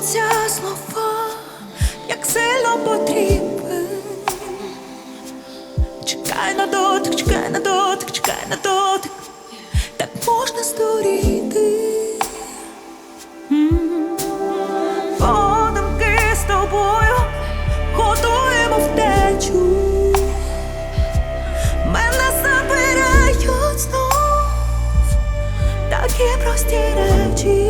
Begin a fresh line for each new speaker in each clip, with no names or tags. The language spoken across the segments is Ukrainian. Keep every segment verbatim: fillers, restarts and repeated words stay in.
Доводиться слова, як сильно потрібен. Чекай на дотик, чекай на дотик, чекай на дотик, так можна здуріти. Подумки з тобою готуємо втечу. Мене забирають знов такі прості речі.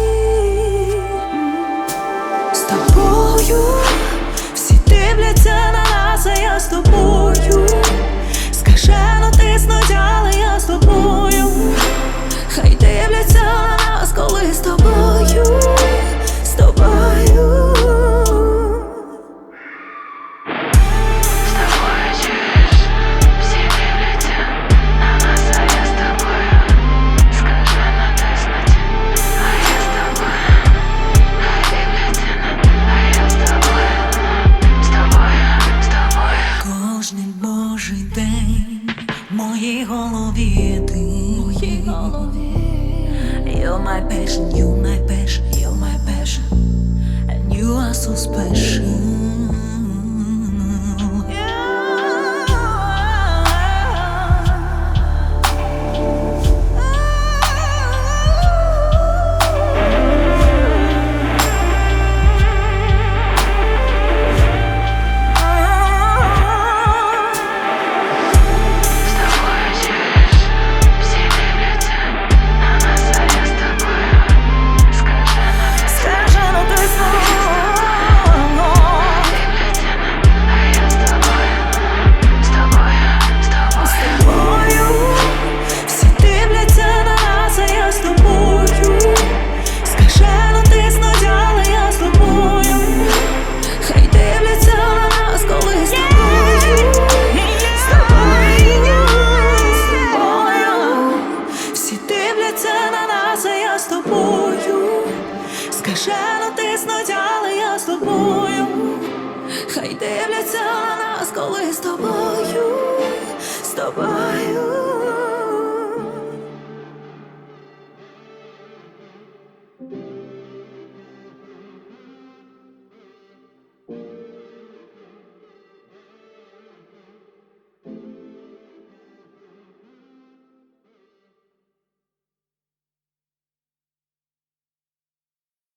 З тобою всі дивляться на нас, а я з тобою. Скажено тиснуть, але я з тобою. Хай дивляться на нас, коли з тобою, з тобою. Кожний божий день в моїй голові ти. You're my passion, you're my passion, you're my passion, and you are so special. Скажено тиснуть, але я з тобою. Хай дивляться на нас, коли з тобою, з тобою.